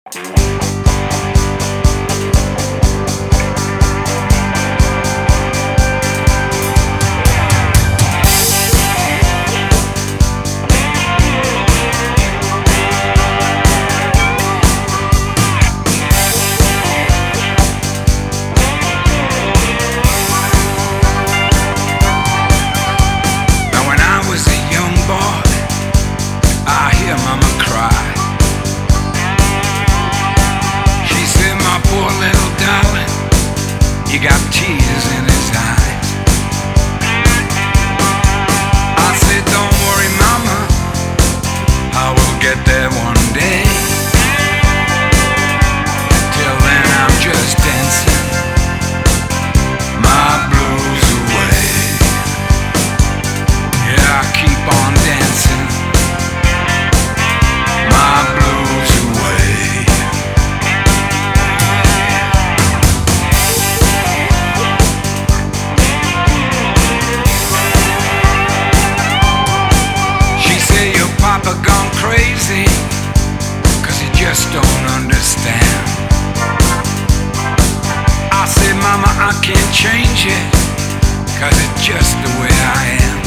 You got tears in his eyes. I said, don't worry, mama, I will get there one day. Till then I'm just dancing my blues away. Yeah, I keep on dancing my blues away. Papa gone crazy, 'cause he just don't understand. I said, mama, I can't change it, 'cause it's just the way I am.